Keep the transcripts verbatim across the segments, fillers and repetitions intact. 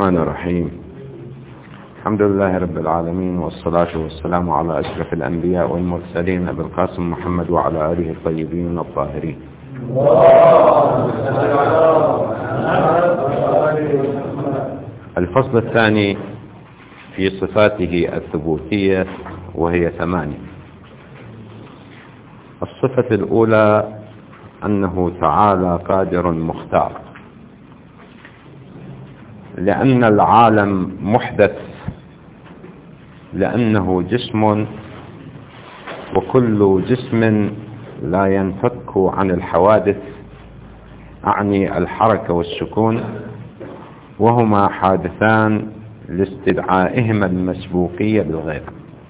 الرحمن الرحيم. الحمد لله رب العالمين، والصلاة والسلام على أشرف الأنبياء والمرسلين أبي القاسم محمد وعلى آله الطيبين الطاهرين. الفصل الثاني في صفاته الثبوتية، وهي ثمانية. الصفة الأولى أنه تعالى قادر مختار، لأن العالم محدث، لأنه جسم، وكل جسم لا ينفك عن الحوادث، أعني الحركة والسكون، وهما حادثان لاستدعائهما المسبوقية بالغير.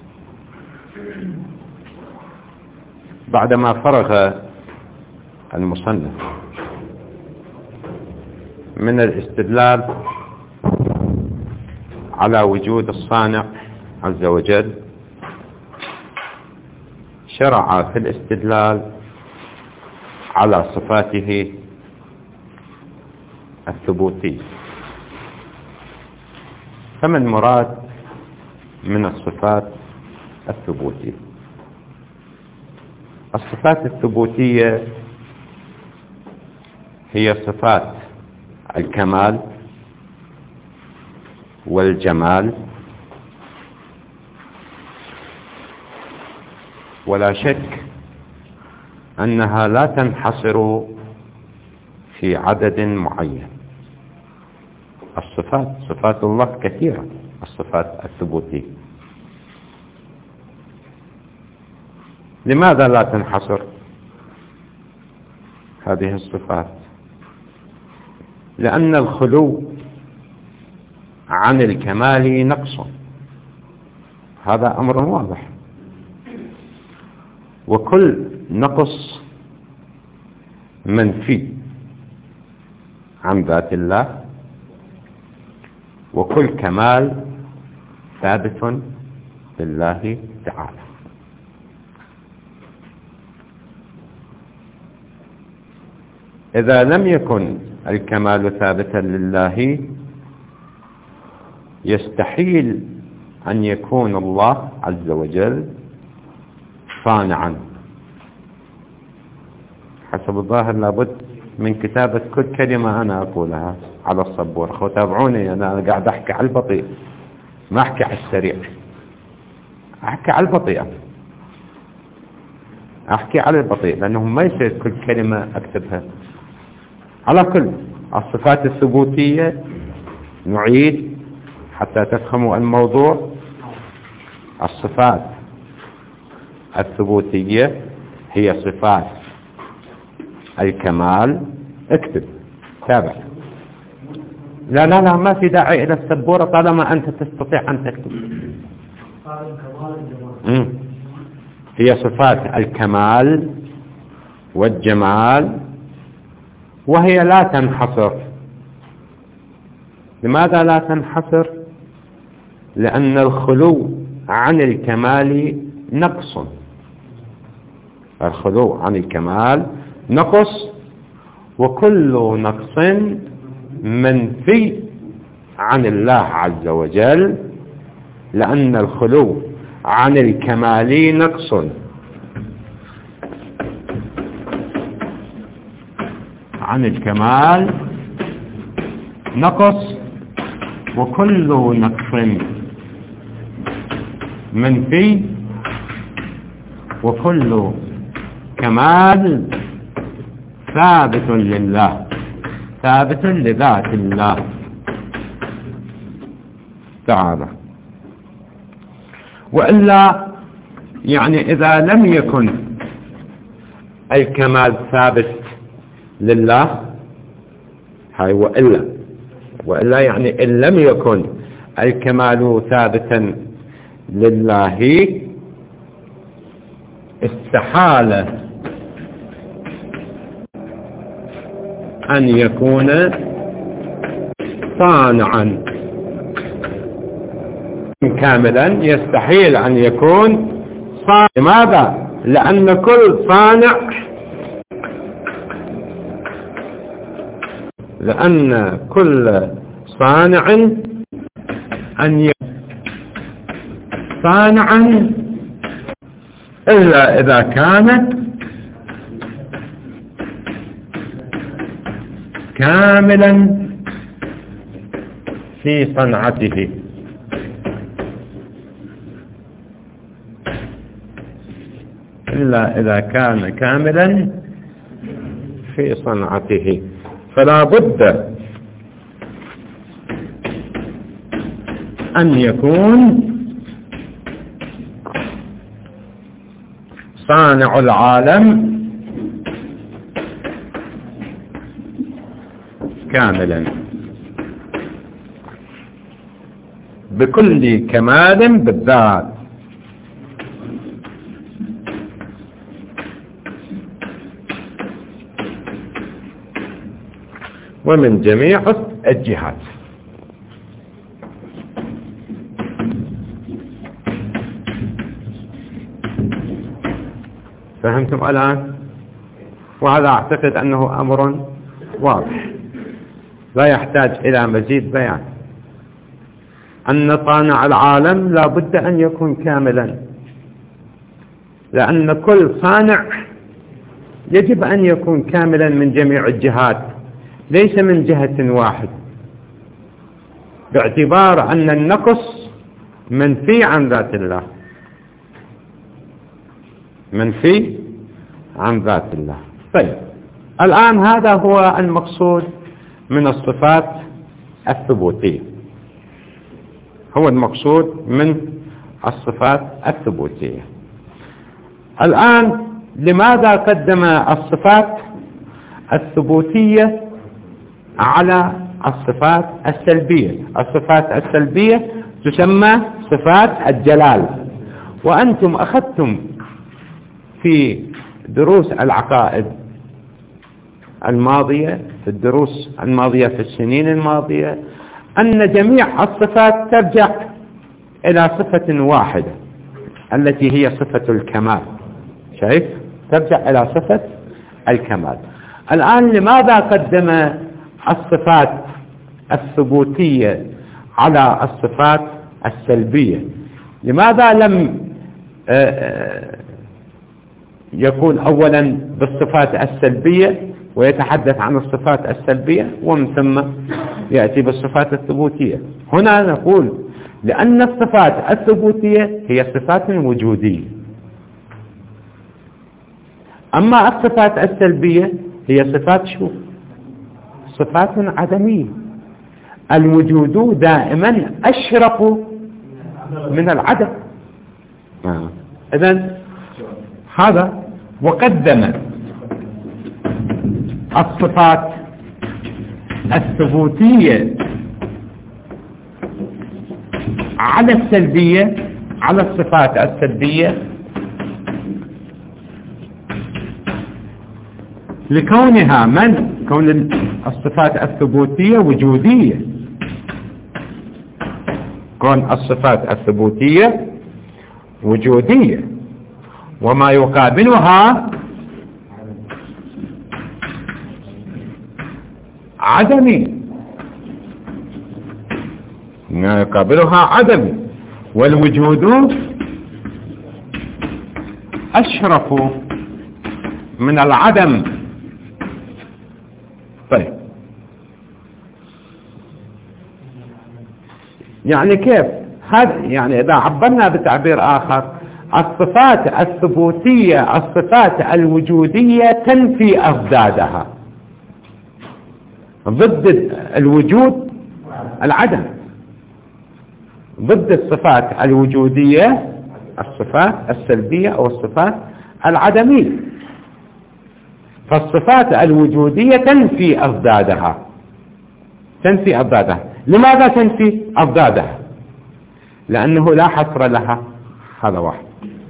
بعدما فرغ المصنف من الاستدلال على وجود الصانع عز وجل، شرع في الاستدلال على صفاته الثبوتية. فما المراد من الصفات الثبوتية؟ الصفات الثبوتية هي صفات الكمال والجمال، ولا شك أنها لا تنحصر في عدد معين. الصفات صفات الله كثيرة، الصفات الثبوتية. لماذا لا تنحصر هذه الصفات؟ لأن الخلو عن الكمال نقص، هذا أمر واضح، وكل نقص منفي عن ذات الله، وكل كمال ثابت لله تعالى. إذا لم يكن الكمال ثابتا لله، يستحيل أن يكون الله عز وجل صانعا. حسب الظاهر لابد من كتابة كل كلمة أنا أقولها على الصبور. خو تابعوني، أنا قاعد أحكي على البطيء، ما أحكي على السريع، أحكي على البطيء، أحكي على البطيء، لأنه ما يصير كل كلمة أكتبها. على كل الصفات الثبوتية نعيد حتى تفهموا الموضوع. الصفات الثبوتية هي صفات الكمال. اكتب، تابع. لا لا لا ما في داعي إلى السبورة طالما أنت تستطيع أن تكتب. مم. هي صفات الكمال والجمال، وهي لا تنحصر. لماذا لا تنحصر؟ لأن الخلو عن الكمال نقص. الخلو عن الكمال نقص، وكل نقص منفي عن الله عز وجل، لأن الخلو عن الكمال نقص. عن الكمال نقص، وكل نقص منفي، وكل كمال ثابت لله، ثابت لذات الله تعالى. وإلا يعني إذا لم يكن الكمال ثابت لله، هاي وإلا وإلا يعني إن لم يكن الكمال ثابتا لله، استحال أن يكون صانعا كاملا. يستحيل أن يكون صانع. لماذا؟ لأن كل صانع لأن كل صانع أن يكون صانعا إلا إذا كانت كاملا في صنعته. إلا إذا كان كاملا في صنعته، فلا بد أن يكون صانع العالم كاملا بكل كمال بالذات، ومن جميع الجهات. فهمتم الآن؟ وهذا أعتقد أنه أمر واضح لا يحتاج إلى مزيد بيان، أن صانع العالم لا بد أن يكون كاملا، لأن كل صانع يجب أن يكون كاملا من جميع الجهات، ليس من جهة واحدة، باعتبار أن النقص منفي عن ذات الله، منفي عن ذات الله. طيب الآن هذا هو المقصود من الصفات الثبوتية، هو المقصود من الصفات الثبوتية. الآن لماذا قدم الصفات الثبوتية على الصفات السلبية؟ الصفات السلبية تسمى صفات الجلال، وأنتم أخذتم في دروس العقائد الماضية، في الدروس الماضية في السنين الماضية، أن جميع الصفات ترجع إلى صفة واحدة التي هي صفة الكمال. شايف؟ ترجع إلى صفة الكمال. الآن لماذا قدم الصفات الثبوتية على الصفات السلبية؟ لماذا لم يكون أولا بالصفات السلبية ويتحدث عن الصفات السلبية ومن ثم يأتي بالصفات الثبوتية؟ هنا نقول لأن الصفات الثبوتية هي صفات وجودية، أما الصفات السلبية هي صفات شو؟ صفات عدمية. الوجود دائما أشرف من العدم. آه. إذن هذا وقدم الصفات الثبوتية على السلبية، على الصفات السلبية، لكونها من كون الصفات الثبوتية وجودية، كون الصفات الثبوتية وجودية، وما يقابلها عدمي، ما يقابلها عدمي، والوجود أشرف من العدم. طيب يعني كيف هذا؟ يعني إذا عبرنا بتعبير آخر، الصفات الثبوتية، الصفات الوجودية تنفي أضدادها، ضد الوجود العدم، ضد الصفات الوجودية الصفات السلبية أو الصفات العدمية. فالصفات الوجودية تنفي أضدادها، تنفي أضدادها. لماذا تنفي أضدادها؟ لأنه لا حصر لها. هذا واحد،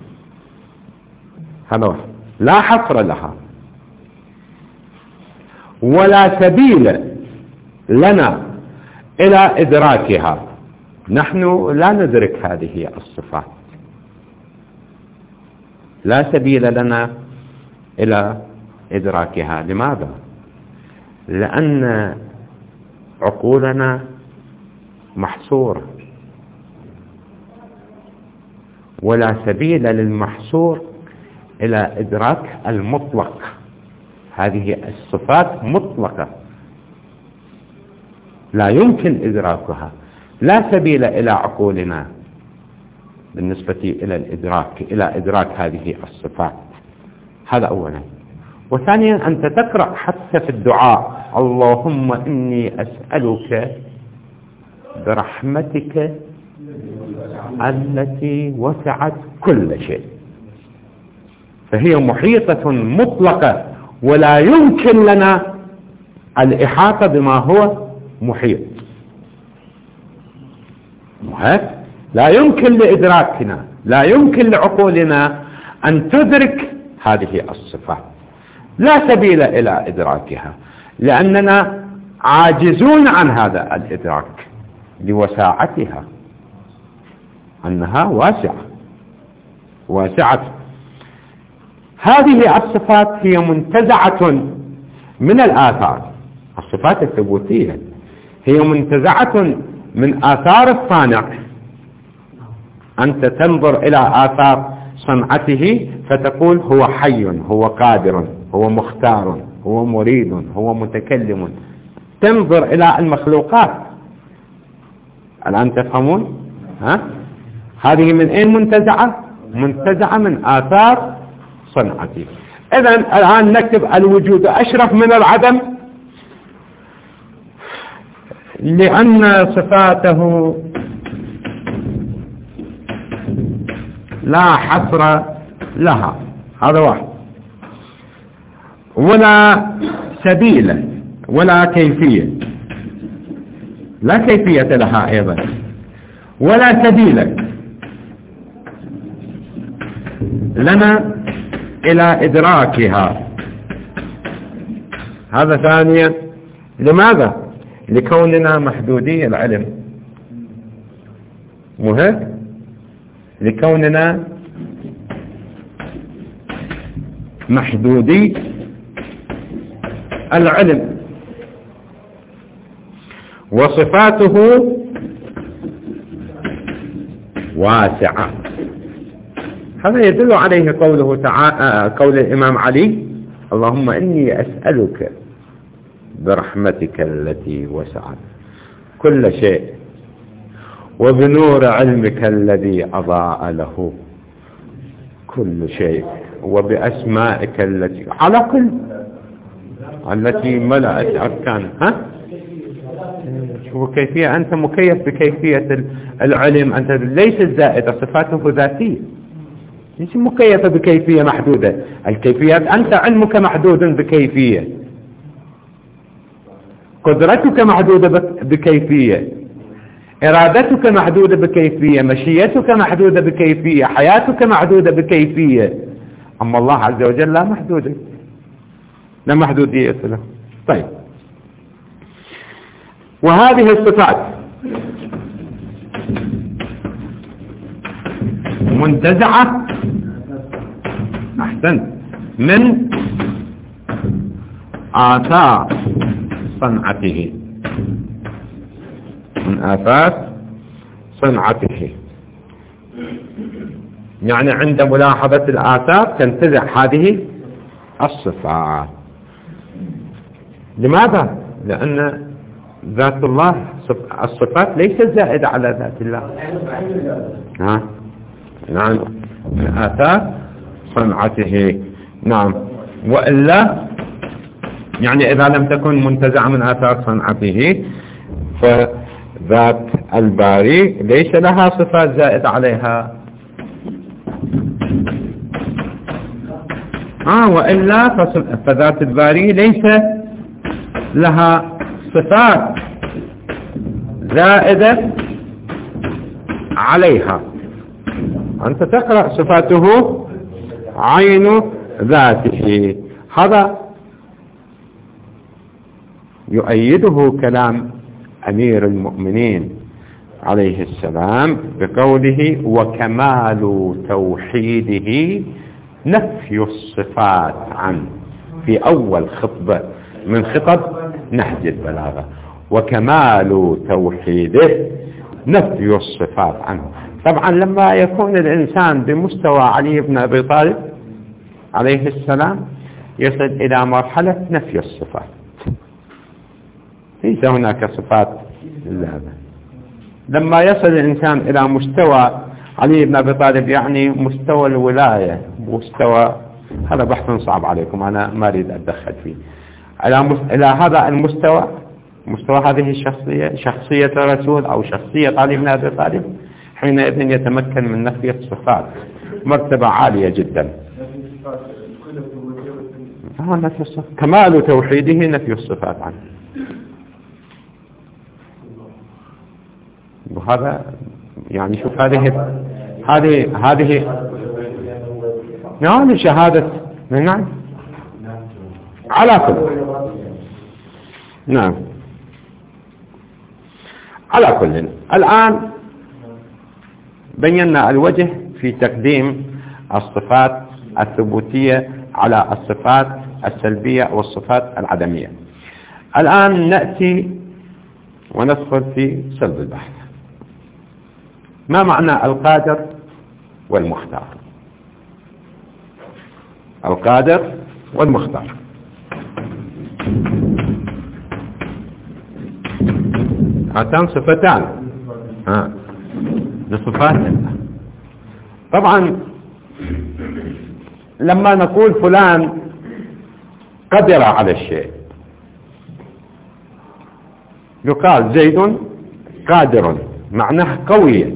هذا واحد، لا حصر لها ولا سبيل لنا إلى إدراكها. نحن لا ندرك هذه الصفات، لا سبيل لنا إلى إدراكها. لماذا؟ لأن عقولنا محصورة، ولا سبيل للمحصور إلى إدراك المطلق. هذه الصفات مطلقة لا يمكن إدراكها، لا سبيل إلى عقولنا بالنسبة إلى الإدراك إلى إدراك هذه الصفات. هذا أولا. وثانيا أنت تقرأ حتى في الدعاء: اللهم إني أسألك برحمتك التي وسعت كل شيء. فهي محيطة مطلقة، ولا يمكن لنا الإحاطة بما هو محيط. لا يمكن لإدراكنا، لا يمكن لعقولنا أن تدرك هذه الصفات، لا سبيل إلى إدراكها، لأننا عاجزون عن هذا الإدراك لوساعتها، أنها واسعة واسعة. هذه الصفات هي منتزعة من الآثار، الصفات الثبوتية هي منتزعة من آثار الصانع. أنت تنظر إلى آثار صنعته فتقول هو حي، هو قادر، هو مختار، هو مريد، هو متكلم. تنظر إلى المخلوقات. الآن تفهمون؟ ها؟ هذه من أين منتزعة؟ منتزعة من آثار صنعته. إذن الآن نكتب الوجود أشرف من العدم، لأن صفاته لا حصر لها. هذا واحد. ولا سبيل ولا كيفية، لا كيفية لها أيضا، ولا سبيل لنا إلى إدراكها. هذا ثانيا. لماذا؟ لكوننا محدودي العلم، مهم لكوننا محدودي العلم، وصفاته واسعة. هذا يدل عليه قوله تعالى، قول الإمام علي: اللهم إني أسألك برحمتك التي وسعت كل شيء، وبنور علمك الذي أضاء له كل شيء، وبأسمائك التي على كل التي ملأت أركان. ها؟ شو كيفية؟ أنت مكيف بكيفية العلم، أنت ليس زائدة، صفاته ذاتية، ليس مكيفة بكيفية محدودة. الكيفيات أنت علمك محدود بكيفية، قدرتك محدودة بكيفية، إرادتك محدودة بكيفية، مشيتك محدودة بكيفية، حياتك محدودة بكيفية. أما الله عز وجل لا محدودة، لا محدودية له. طيب، وهذه الصفات منتزعة أحسن من آثار صنعته، من آثار صنعته. يعني عند ملاحظة الآثار تنتزع هذه الصفات. لماذا؟ لأن ذات الله الصفات ليست زائدة على ذات الله. ها؟ نعم، من آثار صنعته. نعم، وإلا يعني إذا لم تكن منتزعة من آثار صنعته فذات الباري ليس لها صفات زائدة عليها. آه وإلا فذات الباري ليس لها صفات زائدة عليها. أنت تقرأ صفاته عين ذاته. هذا يؤيده كلام أمير المؤمنين عليه السلام بقوله: وكمال توحيده نفي الصفات عنه، في أول خطبة من خطب نهج البلاغة. وكمال توحيده نفي الصفات عنه. طبعا لما يكون الإنسان بمستوى علي بن أبي طالب عليه السلام يصل إلى مرحلة نفي الصفات، ليس هناك صفات لله. لما يصل الإنسان إلى مستوى علي بن أبي طالب يعني مستوى الولاية، مستوى هذا بحث صعب عليكم أنا ما أريد أتدخل فيه، إلى هذا المستوى، مستوى هذه الشخصية، شخصية الرسول أو شخصية علي بن أبي طالب، حينئذ يتمكن من نفي الصفات، مرتبة عالية جدا. كمال توحيده نفي الصفات عنه، وهذا يعني شوف هذه هذه هذه نعم شهادة نعم على كل نعم على كل. الآن بينا الوجه في تقديم الصفات الثبوتية على الصفات السلبية والصفات العدمية. الآن نأتي وندخل في صلب البحث. ما معنى القادر والمختار؟ القادر والمختار هاتان صفتان ها لصفات. طبعا لما نقول فلان قدر على الشيء يقال زيد قادر، معناه قوي،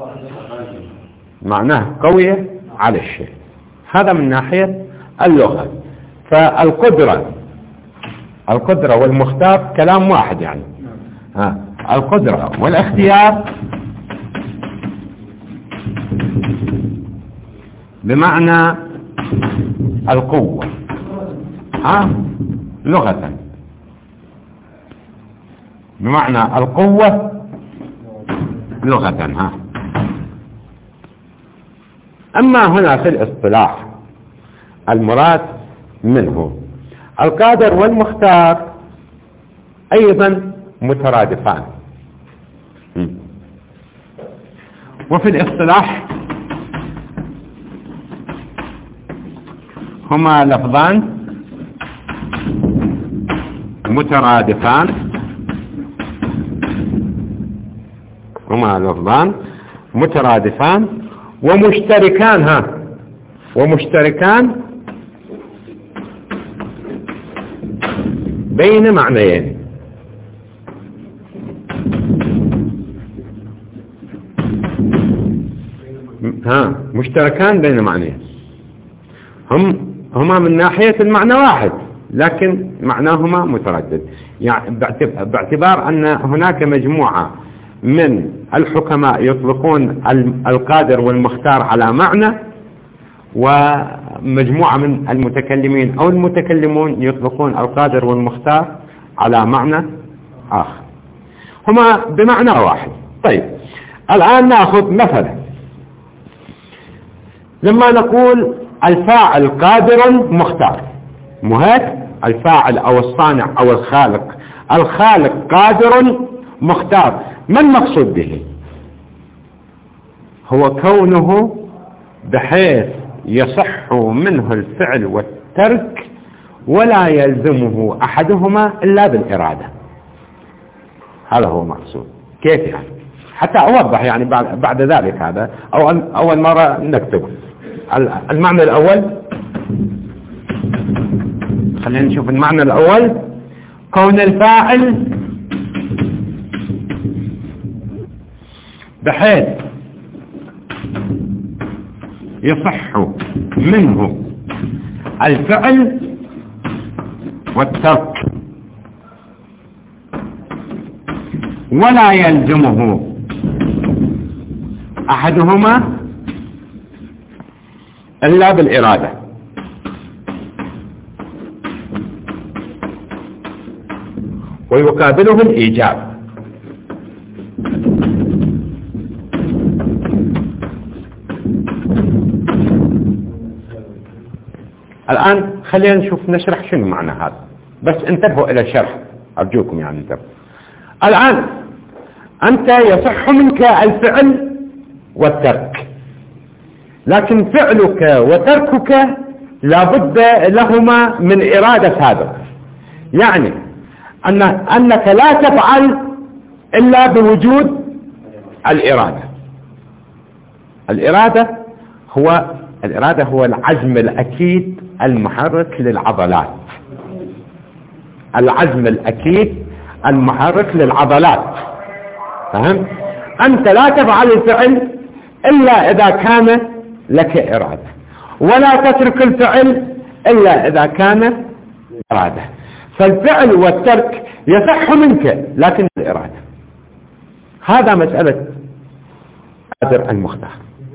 معناه قوي على الشيء. هذا من ناحية اللغة. فالقدرة القدرة والمختار كلام واحد يعني. ها القدرة والاختيار بمعنى القوة ها لغة، بمعنى القوة لغة. ها أما هنا في الاصطلاح المراد منه القادر والمختار أيضا مترادفان، وفي الاصطلاح هما لفظان مترادفان، هما لفظان مترادفان ومشتركان ها ومشتركان بين معنيين. ها مشتركان بين معنيين، هم هما من ناحية المعنى واحد لكن معناهما متردد. يعني باعتبار أن هناك مجموعة من الحكماء يطلقون القادر والمختار على معنى، ومجموعة من المتكلمين أو المتكلمون يطلقون القادر والمختار على معنى آخر، هما بمعنى واحد. طيب الآن نأخذ مثلا لما نقول الفاعل قادر مختار، مو هيك؟ الفاعل أو الصانع أو الخالق، الخالق قادر مختار، ما المقصود به؟ هو كونه بحيث يصح منه الفعل والترك ولا يلزمه أحدهما إلا بالإرادة. هذا هو مقصود. كيف يعني؟ حتى أوضح يعني بعد, بعد ذلك. هذا أول, أول مرة نكتب المعنى الأول. خلينا نشوف المعنى الأول. كون الفاعل بحيث يصح منه الفعل والترك ولا يلزمه أحدهما إلا بالإرادة. ويقابله الإيجاب. الآن خلينا نشوف نشرح شنو معنى هذا، بس انتبهوا إلى الشرح أرجوكم يعني انتبهوا. الآن أنت يصح منك الفعل والترك، لكن فعلك وتركك لابد لهما من إرادة سابقة، يعني أن أنك لا تفعل إلا بوجود الإرادة. الإرادة هو الإرادة هو العزم الأكيد المحرك للعضلات، العزم الأكيد المحرك للعضلات، فهم؟ أنت لا تفعل الفعل إلا إذا كان لك إرادة، ولا تترك الفعل إلا إذا كان إرادة. فالفعل والترك يصح منك لكن الإرادة. هذا مسألة قادر المختار.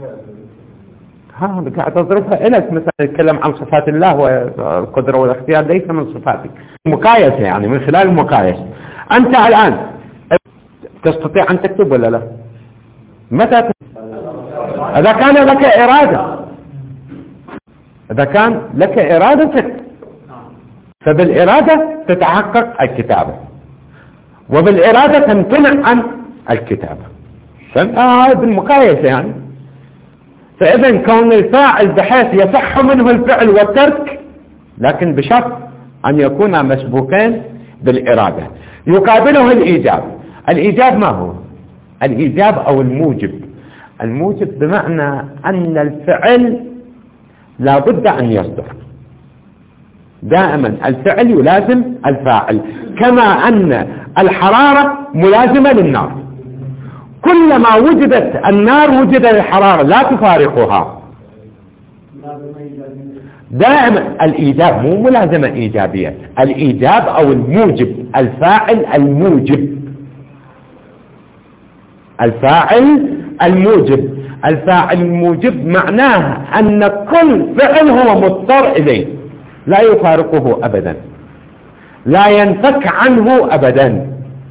ها قاعد أضربها إليك، مثلا نتكلم عن صفات الله والقدرة والاختيار ليس من صفاتك، مقايسة يعني من خلال المقايسة. أنت الآن تستطيع أن تكتب ولا لا؟ متى تكتب؟ إذا كان لك إرادة، إذا كان لك إرادة تكتب، فبالإرادة تتحقق الكتابة، وبالإرادة تمتنع عن الكتابة. هذا بالمقايسة يعني. فإذا كون الفاعل بحيث يصح منه الفعل والترك، لكن بشرط أن يكون مسبوقين بالإرادة. يقابله الإيجاب. الإيجاب ما هو؟ الإيجاب أو الموجب. الموجب بمعنى أن الفعل لا بد أن يصدر، دائما الفعل يلازم الفاعل، كما أن الحرارة ملازمة للنار. كلما وجدت النار وجد الحرارة لا تفارقها. دائما الإيجاب مو ملازمة إيجابية، الإيجاب أو الموجب، الفاعل الموجب، الفاعل الموجب. الفاعل الموجب معناه أن كل فعل هو مضطر إليه، لا يفارقه أبدا، لا ينفك عنه أبدا.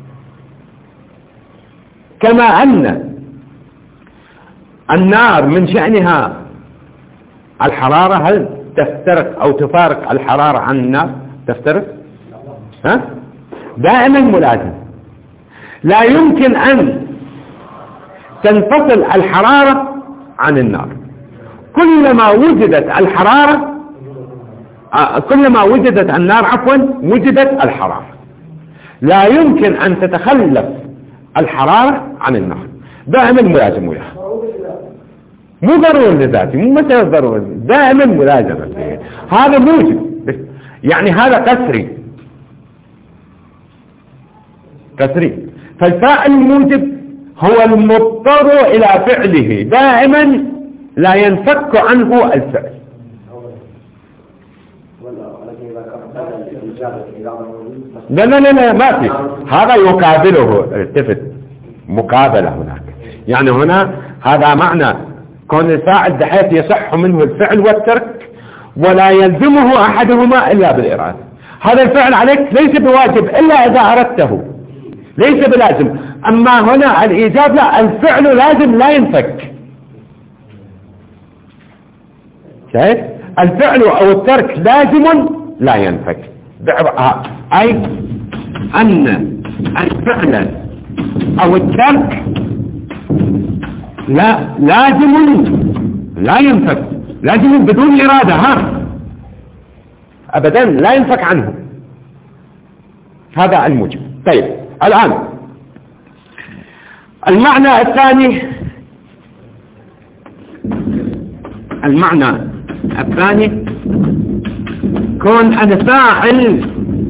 كما أن النار من شأنها الحرارة، هل تفترق أو تفارق الحرارة عن النار؟ تفترق؟ ها؟ دائما ملازم. لا يمكن أن تنفصل الحرارة عن النار. كلما وجدت الحرارة كلما وجدت النار عفوا وجدت الحرارة. لا يمكن أن تتخلف الحرارة عن النار، دائما ملازم وياها. مو ضروري لذاتي، مو مسألة ضروري، دائما ملازمة. هذا موجب، يعني هذا قسري قسري. فالفاعل الموجب هو المضطر إلى فعله دائما، لا ينفك عنه الفعل. لا لا لا ما في، هذا يقابله. التفت، مقابلة هناك. يعني هنا هذا معنى كون الفاعل بحيث يصح منه الفعل والترك، ولا يلزمه أحدهما إلا بالإرادة. هذا الفعل عليك ليس بواجب إلا إذا أردته، ليس بلازم. أما هنا الإيجاب لا، الفعل لازم لا ينفك. شايف؟ الفعل أو الترك لازم لا ينفك، أي أن الفعل أو الترك لا لازم لا ينفك، لازم بدون إرادة، ها أبدا لا ينفك عنه. هذا الموجب. طيب الآن المعنى الثاني، المعنى الثاني كون أنا فاعل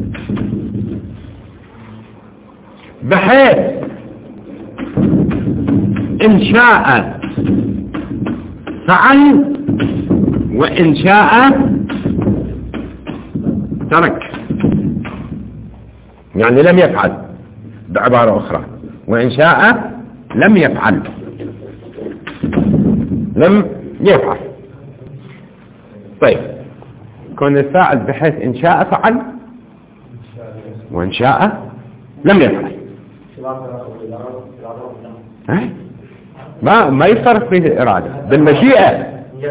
بحيث إن شاء فعل وإن شاء ترك، يعني لم يفعل بعبارة أخرى، وإن شاء لم يفعل، لم يفعل. طيب كون الفاعل بحيث إن شاء فعل وإن شاء لم يفعل، ما ما يفرق فيه الإرادة بالمشيئة.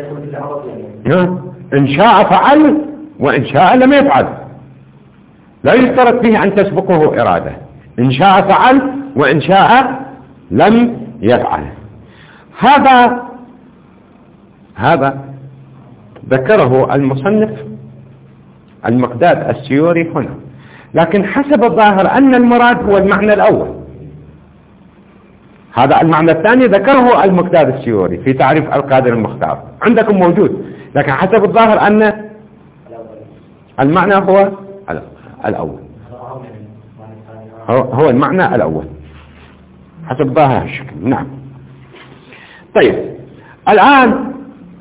إن شاء فعل وإن شاء لم يفعل، لا يشترط فيه أن تسبقه إرادة. إن شاء فعل وإن شاء لم يفعل. هذا هذا ذكره المصنف المقداد السيوري هنا، لكن حسب الظاهر أن المراد هو المعنى الأول. هذا المعنى الثاني ذكره المقداد السيوري في تعريف القادر المختار، عندكم موجود، لكن حسب الظاهر أن المعنى هو الأول، هو المعنى الأول حسب ظاهر الشكل. نعم. طيب الآن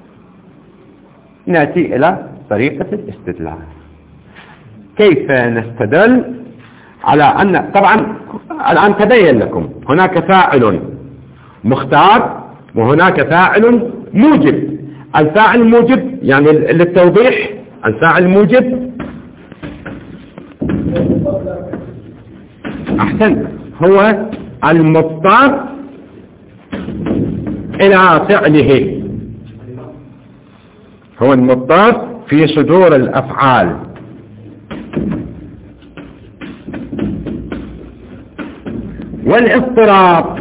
نأتي إلى طريقة الاستدلال. كيف نستدل على أن، طبعا الآن تبين لكم هناك فاعل مختار وهناك فاعل موجب. الفاعل الموجب يعني للتوضيح، الفاعل الموجب أحسن هو المضطر إلى فعله، هو المضطر في صدور الأفعال. والاضطراب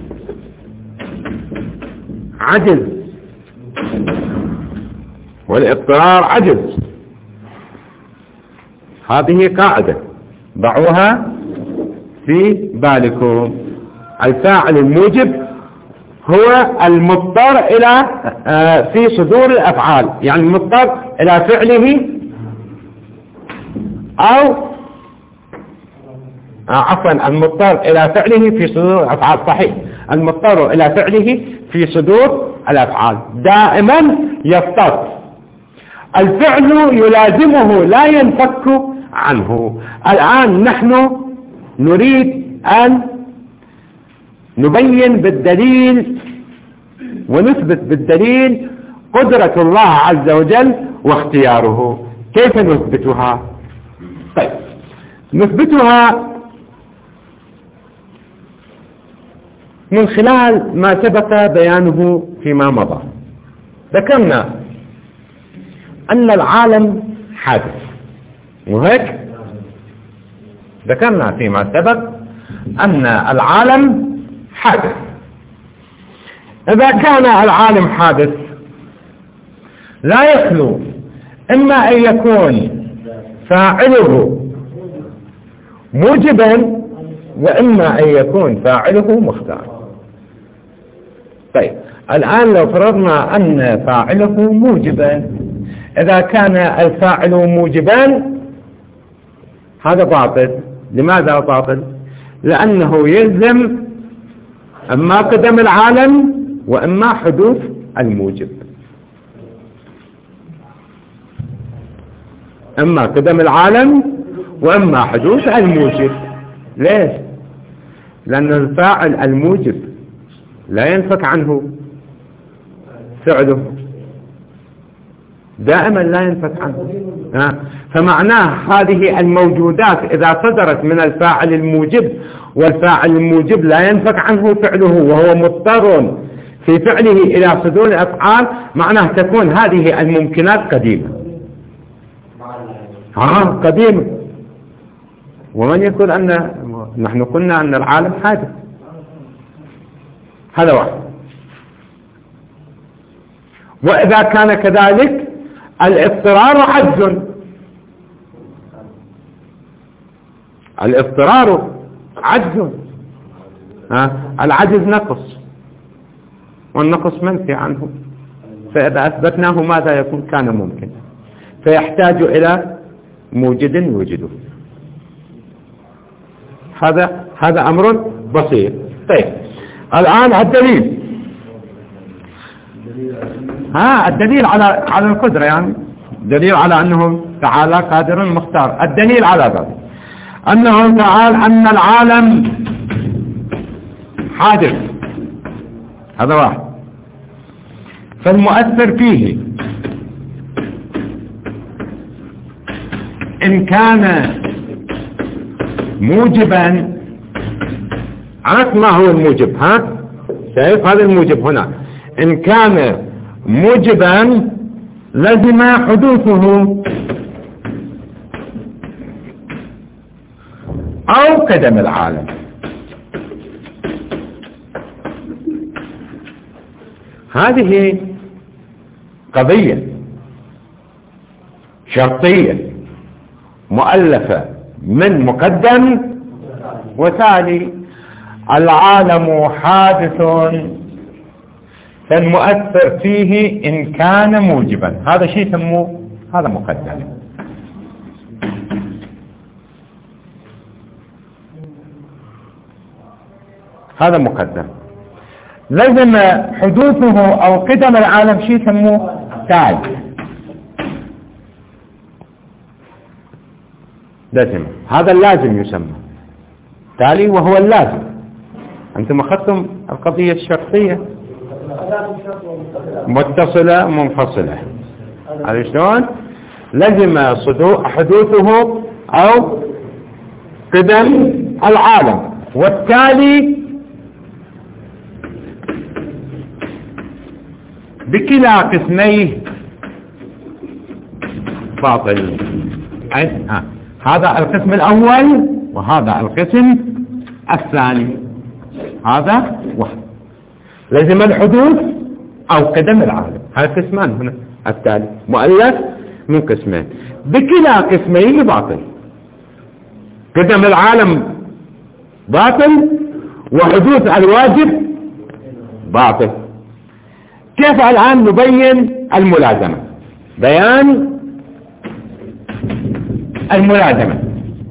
عجز، والاضطرار عجز. هذه قاعدة ضعوها في بالكم. الفاعل الموجب هو المضطر إلى في صدور الأفعال، يعني المضطر إلى فعله أو عفوا المضطر إلى فعله في صدور الأفعال. صحيح، المضطر إلى فعله في صدور الأفعال دائما يضطر. الفعل يلازمه لا ينفك عنه. الآن نحن نريد أن نبين بالدليل ونثبت بالدليل قدرة الله عز وجل واختياره. كيف نثبتها؟ طيب نثبتها من خلال ما سبق بيانه فيما مضى. ذكرنا أن العالم حادث، وهيك ذكرنا فيما سبق أن العالم حادث. إذا كان العالم حادث لا يخلو إما أن يكون فاعله موجبا وإما أن يكون فاعله مختار. طيب الآن لو فرضنا أن فاعله موجبا، إذا كان الفاعل موجبا هذا باطل. لماذا باطل؟ لأنه يلزم أما قدم العالم وأما حدوث الموجب، أما قدم العالم وأما حدوث الموجب. ليش؟ لأن الفاعل الموجب لا ينفك عنه فعله، دائما لا ينفك عنه. فمعناه هذه الموجودات إذا صدرت من الفاعل الموجب والفاعل الموجب لا ينفك عنه فعله وهو مضطر في فعله إلى صدور الأفعال، معناه تكون هذه الممكنات قديمة. ها قديمة. ومن يقول أن نحن قلنا أن العالم حادث؟ هذا واحد. وإذا كان كذلك الاضطرار عجز. الاضطرار عجز. ها العجز نقص، والنقص منفي عنه، فإذا أثبتناه ماذا يكون؟ كان ممكن، فيحتاج إلى موجد وجده. هذا هذا أمر بسيط. طيب الآن الدليل، ها الدليل على على القدرة، يعني دليل على أنه تعالى قادر مختار. الدليل على ذلك أنه تعالى أن العالم حادث، هذا واحد. فالمؤثر فيه إن كان موجبا، عرفت ما هو الموجب؟ ها شايف هذا الموجب هنا، إن كان موجبا لزم حدوثه، أو قدم العالم. هذه قضية شرطية مؤلفة من مقدم وتالي. العالم حادث فالمؤثر فيه إن كان موجبا، هذا شيء يسموه هذا مقدم. هذا مقدم. لازم حدوثه أو قدم العالم شيء يسموه تالي. لازم، هذا اللازم يسمى تالي وهو اللازم. أنتم أخذتم القضية الشرطية متصلة منفصلة، على شلون؟ لازم حدوثه أو قدم العالم، والتالي بكلا قسميه باطل. هذا القسم الأول وهذا القسم الثاني، هذا واحد. لازم الحدوث أو قدم العالم، هذا قسمان هنا. التالي مؤلف من قسمين، بكلا قسميه باطل. قدم العالم باطل وحدوث الواجب باطل. كيف الآن نبين الملازمة؟ بيان الملازمة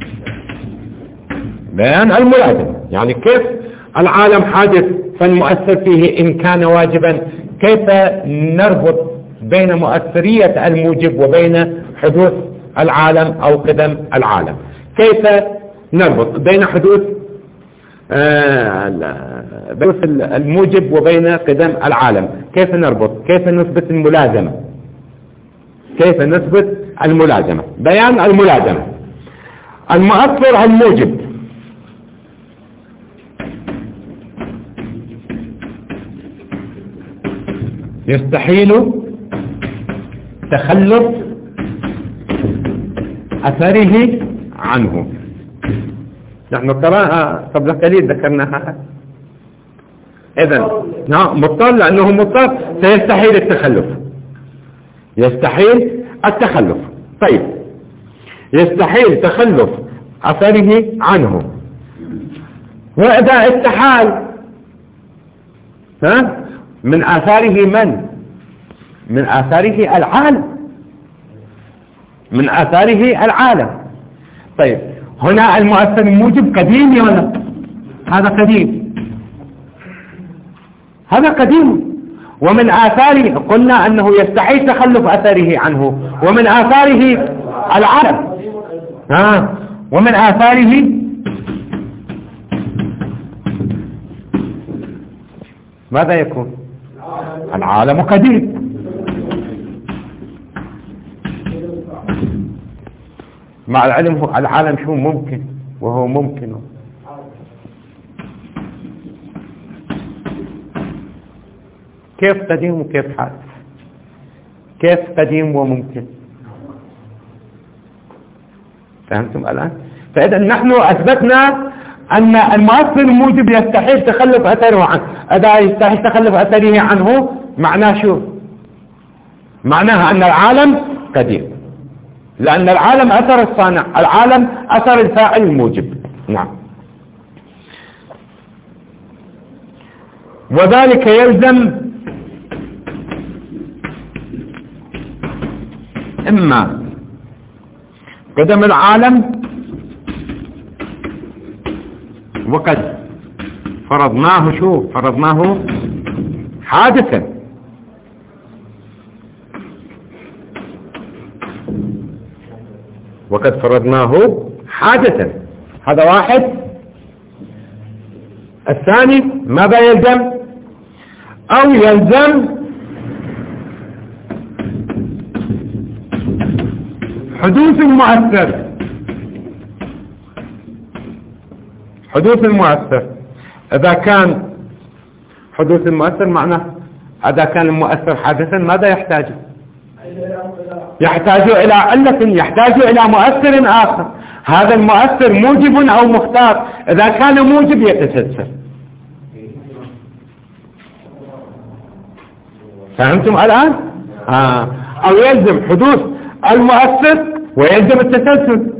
بيان الملازمة يعني كيف العالم حادث فالمؤثر فيه إن كان واجبا، كيف نربط بين مؤثرية الموجب وبين حدوث العالم أو قدم العالم، كيف نربط بين حدوث الموجب وبين قدم العالم، كيف نربط، كيف نثبت الملازمة، كيف نثبت الملازمة. بيان الملازمة. المؤثر الموجب يستحيل تخلف أثره عنه. نحن قراءة قبل قليل ذكرناها. إذن نعم مضطر، لأنه مضطر سيستحيل التخلف، يستحيل التخلف. طيب يستحيل تخلف أثره عنه، وإذا استحال ها من آثاره من؟ من آثاره العالم، من آثاره العالم. طيب هنا المؤثر الموجب قديم يا ولا؟ هذا قديم، هذا قديم. ومن آثاره قلنا أنه يستحيل تخلف أثره عنه، ومن آثاره العالم. ها ومن آثاره ماذا يكون؟ العالم قديم. مع العلم هو العالم شو ممكن وهو ممكن. كيف قديم وكيف حادث؟ كيف قديم وممكن؟ فهمتم الآن؟ فإذا نحن أثبتنا أن المؤثر الموجب يستحيل تخلف أثره عنه. إذا يستحيل تخلف أثره عنه معناه شو؟ معناها أن العالم قديم، لأن العالم أثر الصانع، العالم أثر الفاعل الموجب. نعم. وذلك يلزم إما قدم العالم وقد فرضناه شو فرضناه حادثا، وقد فرضناه حادثا. هذا واحد. الثاني ماذا يلزم؟ أو يلزم حدوث المؤثر. حدوث المؤثر إذا كان حدوث المؤثر معناه إذا كان المؤثر حادثا ماذا يحتاج؟ يحتاج إلى علة، يحتاج إلى مؤثر آخر. هذا المؤثر موجب أو مختار؟ إذا كان موجب يتسلسل. فهمتم الآن؟ آه. أو يلزم حدوث المؤثر ويلزم التسلسل.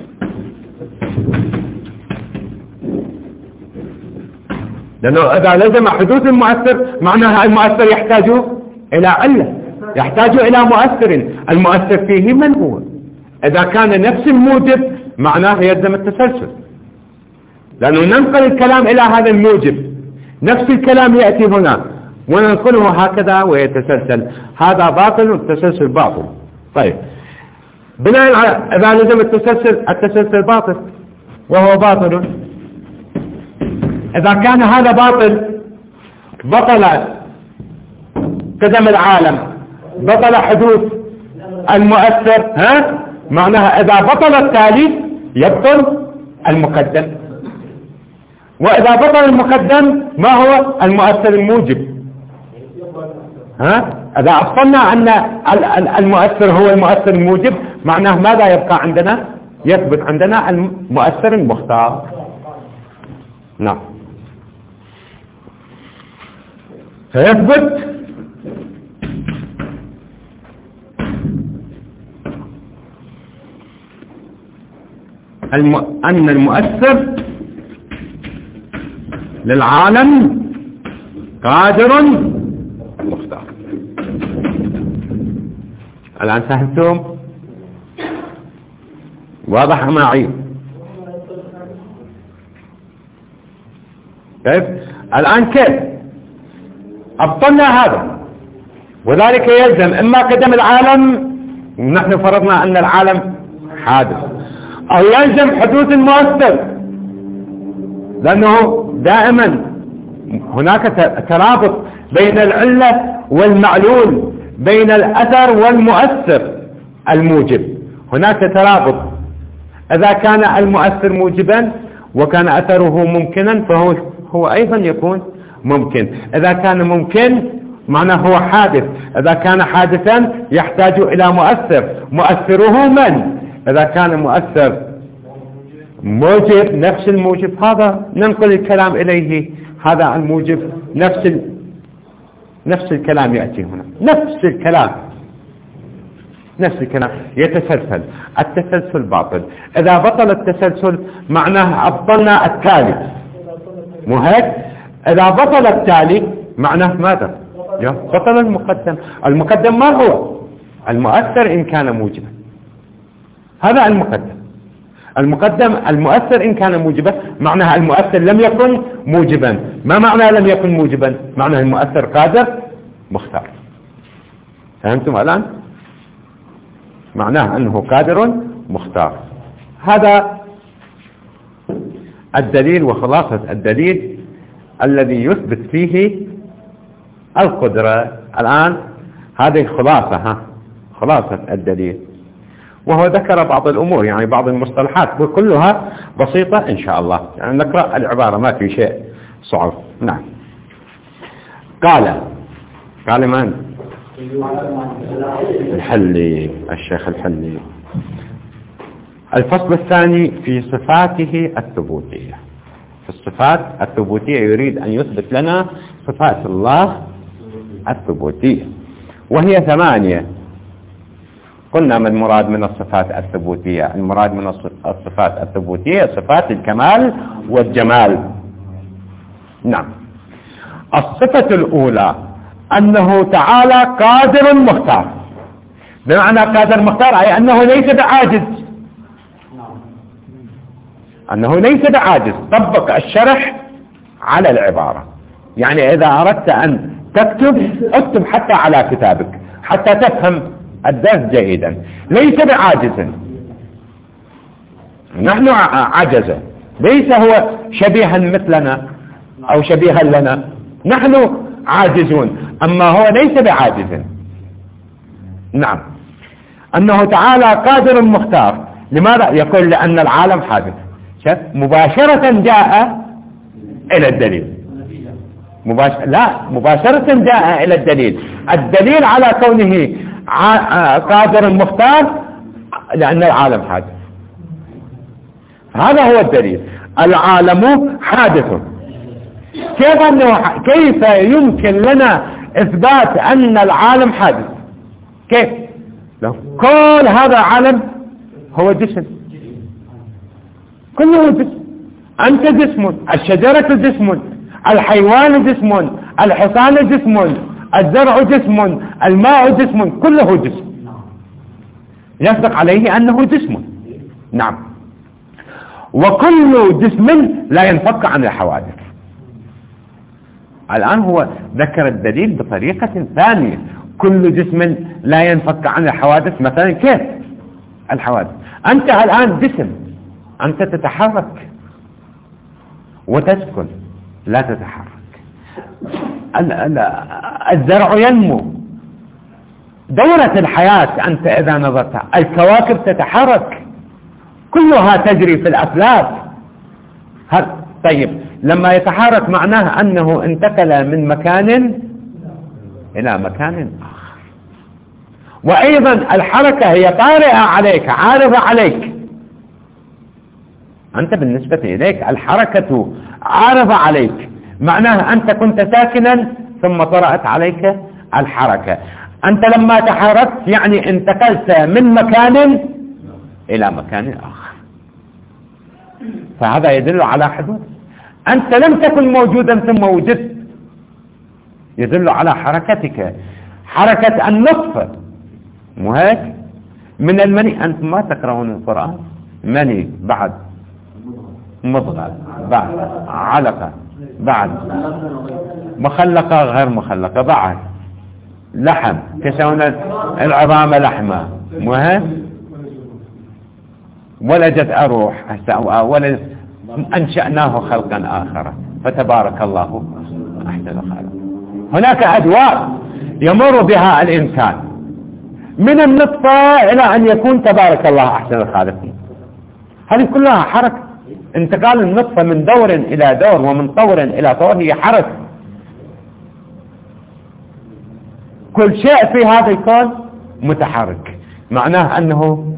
لأنه إذا لزم حدوث المؤثر معناها المؤثر يحتاج إلى علة، يحتاج إلى مؤثر، المؤثر فيه من هو؟ إذا كان نفس الموجب معناه يلزم التسلسل، لأنه ننقل الكلام إلى هذا الموجب، نفس الكلام يأتي هنا وننقله هكذا ويتسلسل، هذا باطل والتسلسل باطل. طيب بناء على إذا لزم التسلسل التسلسل باطل وهو باطل. إذا كان هذا باطل بطل قدم العالم، بطل حدوث المؤثر، ها معناها إذا بطل التالي يبطل المقدم، وإذا بطل المقدم ما هو المؤثر الموجب. ها إذا أفصلنا أن المؤثر هو المؤثر الموجب معناه ماذا يبقى عندنا؟ يثبت عندنا المؤثر المختار. نعم، فيثبت الم... أن المؤثر للعالم قادر مختار. الآن فهمتم؟ واضح معي؟ كيف؟ الآن كيف؟ أبطلنا هذا، وذلك يلزم إما قدم العالم ونحن فرضنا أن العالم حادث، أو يلزم حدوث المؤثر، لأنه دائما هناك ترابط بين العلة والمعلول، بين الأثر والمؤثر الموجب، هناك ترابط. إذا كان المؤثر موجبا وكان أثره ممكنا فهو هو أيضا يكون ممكن. إذا كان ممكن معناه هو حادث، إذا كان حادثا يحتاج إلى مؤثر، مؤثره من؟ إذا كان مؤثر موجب نفس الموجب هذا ننقل الكلام إليه، هذا الموجب نفس ال... نفس الكلام يأتي هنا، نفس الكلام نفس الكلام يتسلسل. التسلسل باطل. إذا بطل التسلسل معناه أبطلنا التالي، مو هيك؟ إذا بطل التالي معناه ماذا؟ بطل المقدم. المقدم ما هو؟ المؤثر إن كان موجبا، هذا المقدم. المقدم المؤثر إن كان موجبا معناها المؤثر لم يكن موجبا. ما معنى لم يكن موجبا؟ معناه المؤثر قادر مختار. فهمتم الآن؟ معناه أنه قادر مختار. هذا الدليل وخلاصة الدليل الذي يثبت فيه القدرة. الآن هذه خلاصة، ها خلاصة الدليل، وهو ذكر بعض الأمور يعني بعض المصطلحات وكلها بسيطة إن شاء الله، يعني نقرأ العبارة ما في شيء صعب. نعم. قال قال من؟ الحلي، الشيخ الحلي. الفصل الثاني في صفاته الثبوتية. في الصفات الثبوتية يريد أن يثبت لنا صفات الله الثبوتية، وهي ثمانية. قلنا ما المراد من الصفات الثبوتية؟ المراد من الصفات الثبوتية صفات الكمال والجمال. نعم. الصفة الأولى أنه تعالى قادر مختار. بمعنى قادر مختار أي أنه ليس بعاجز، أنه ليس بعاجز. طبق الشرح على العبارة، يعني إذا أردت أن تكتب اكتب حتى على كتابك حتى تفهم الدرس جيدا. ليس بعاجز، نحن عجز، ليس هو شبيها مثلنا أو شبيها لنا، نحن عاجزون، أما هو ليس بعاجز. نعم. أنه تعالى قادر مختار. لماذا؟ يقول لأن العالم حادث. مباشرة جاء إلى الدليل، مباشرة لا مباشرة جاء إلى الدليل. الدليل على كونه قادر مختار لأن العالم حادث. هذا هو الدليل. العالم حادث. كيف أنه كيف يمكن لنا إثبات أن العالم حادث؟ كيف؟ لو كل هذا عالم هو جسم، كله جسم. أنت جسم، الشجرة جسم، الحيوان جسم، الحصان جسم، الزرع جسم، الماء جسم، كله جسم، يصدق عليه أنه جسم. نعم. وكل جسم لا ينفك عن الحوادث. الآن هو ذكر الدليل بطريقة ثانية. كل جسم لا ينفك عن الحوادث. مثلا كيف الحوادث؟ أنت الآن جسم، أنت تتحرك وتسكن، لا تتحرك. الزرع ينمو، دورة الحياة أنت إذا نظرت، الكواكب تتحرك، كلها تجري في الأفلاك. طيب لما يتحرك معناه أنه انتقل من مكان إلى مكان آخر. وأيضا الحركة هي طارئة عليك، عارضة عليك. أنت بالنسبة إليك الحركة عارضة عليك، معناه أنت كنت ساكنا ثم طرأت عليك الحركة. أنت لما تحركت يعني انتقلت من مكان إلى مكان آخر، فهذا يدل على حدوث. أنت لم تكن موجودا ثم وجدت، يدل على حركتك، حركة النطفة، مو هيك؟ من المني. أنتم ما تقرؤون القرآن؟ مني، بعد مضغة، بعد علقة، بعد مخلقة غير مخلقة، بعد لحم، كسونا العظام لحمة، مو هيك؟ ولدت أروح، ولد أنشأناه خلقا آخر فتبارك الله أحسن الخالق. هناك أدوار يمر بها الإنسان من النطفة إلى أن يكون تبارك الله أحسن الخالقين. هذه كلها حركة، انتقال النطفة من دور إلى دور ومن طور إلى طور هي حركة. كل شيء في هذا الكون متحرك، معناه أنه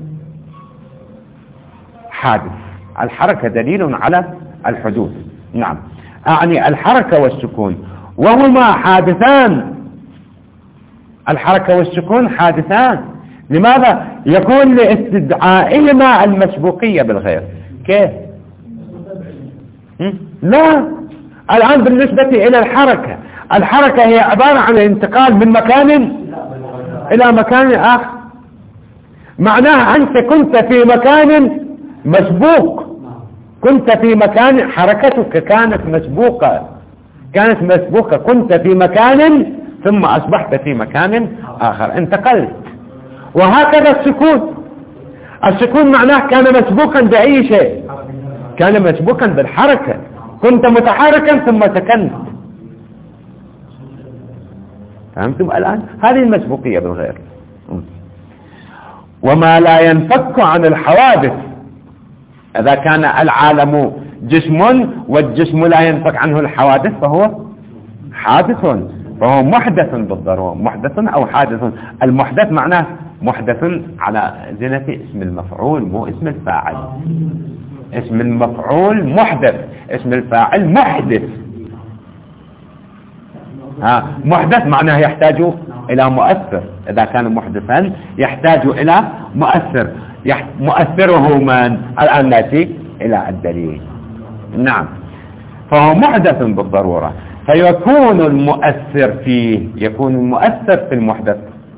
حادث. الحركة دليل على الحدوث. نعم، أعني الحركة والسكون وهما حادثان. الحركة والسكون حادثان. لماذا؟ يكون لاستدعائهما المسبوقية بالغير. كيف؟ لا، الآن بالنسبة إلى الحركة، الحركة هي عبارة عن الانتقال من مكان إلى مكان آخر. معناها أنت كنت في مكان مسبوق، كنت في مكان، حركتك كانت مسبوقة، كانت مسبوقة، كنت في مكان ثم أصبحت في مكان آخر، انتقلت. وهكذا السكون، السكون معناه كان مسبوقا بأي شيء، كان مسبوقا بالحركة، كنت متحركا ثم سكنت. فهمتم الآن؟ هذه المسبوقية بالغير. وما لا ينفك عن الحوادث، إذا كان العالم جسم والجسم لا ينفك عنه الحوادث فهو حادث، فهو محدث بالضرورة. محدث أو حادث. المحدث معناه محدث على زنة اسم المفعول، مو اسم الفاعل. اسم المفعول محدث، اسم الفاعل محدث. ها، محدث معناه يحتاج إلى مؤثر. إذا كان محدثا يحتاج إلى مؤثر، مؤثره من؟ الآن نأتي إلى الدليل. نعم، فهو محدث بالضرورة، فيكون المؤثر فيه، يكون المؤثر في المحدث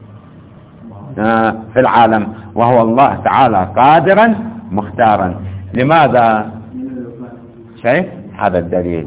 في العالم، وهو الله تعالى قادرا مختارا. لماذا؟ شايف هذا الدليل؟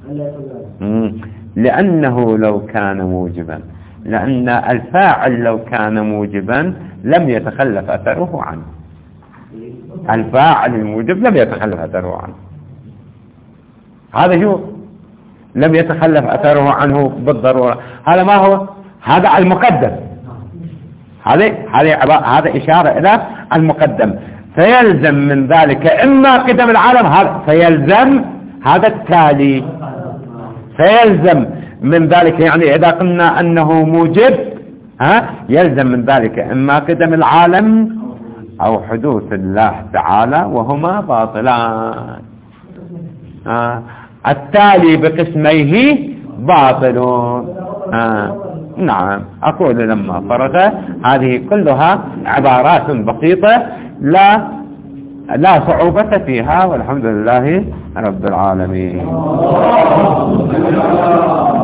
لأنه لو كان موجبا، لأن الفاعل لو كان موجبا لم يتخلف أثره عنه. الفاعل الموجب لم يتخلف أثره عنه، هذا هو، لم يتخلف أثره عنه بالضرورة. هذا ما هو؟ هذا المقدم. هذا هذا إشارة إلى المقدم. فيلزم من ذلك إما قدم العالم، هذا فيلزم هذا التالي، فيلزم من ذلك، يعني إذا قلنا أنه موجب، ها، يلزم من ذلك إما قدم العالم أو حدوث الله تعالى وهما باطلان. آه. التالي بقسميه باطل. آه. نعم أقول لما فرغ هذه كلها عبارات بسيطة لا لا صعوبة فيها، والحمد لله رب العالمين.